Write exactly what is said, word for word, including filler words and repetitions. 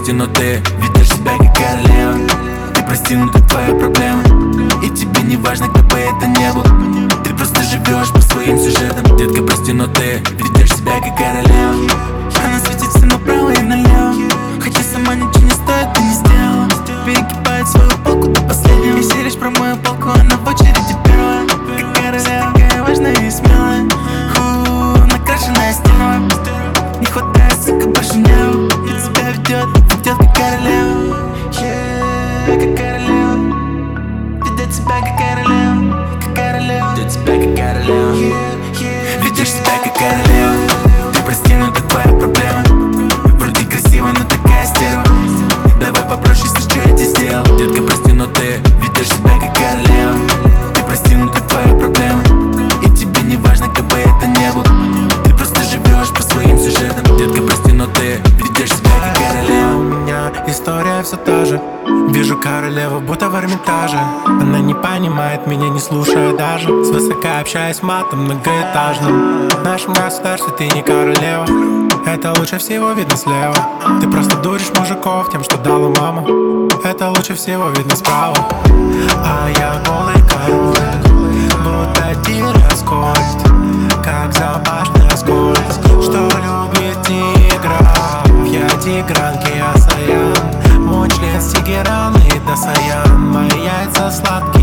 прости, но ты ведешь себя как королева. Ты прости, но это твоя проблема, и тебе не важно, кто бы это не был. Ты просто живешь по своим сюжетам. Детка, прости, но ты ведешь себя как королева. Она светится направо и налево, хотя сама ничего не стоит, ты не сделала. Перегибает свою полку до последнего. Если речь про мою полку, она в очереди первая. Как королева, такая важная и смелая. Ху, накрашенная стерва. Не хватает, сука, больше неба. И тебя ведет, ведет как королева. Yeah, как королева. Ведет себя как королева. Как королева. Ведет себя как королева. Yeah, yeah. Ведешь себя как королева. Ты прости, но это твоя проблема. Вроде красиво, но такая стерва. Давай попроще, если что я тебе сделал. Детка, прости, но ты ведешь себя как королева. Ты прости, но это твоя проблема, и тебе не важно, кто бы это не был. Ты просто живешь по своим сюжетам. Детка, прости, но ты ведешь себя как королева. У меня история все та же. Вижу королеву, будто в Эрмитаже. Она не понимает меня, не слушая даже. Свысока общаясь матом многоэтажным. В нашем государстве ты не королева. Это лучше всего видно слева. Ты просто дуришь мужиков тем, что дала мама. Это лучше всего видно справа. А я голый король, будто тир аскольд, как запашный аскольд, что любит тигров. Я тигранки, я Саян. Мой член с Тегерана и до Саян. Мои яйца сладкие.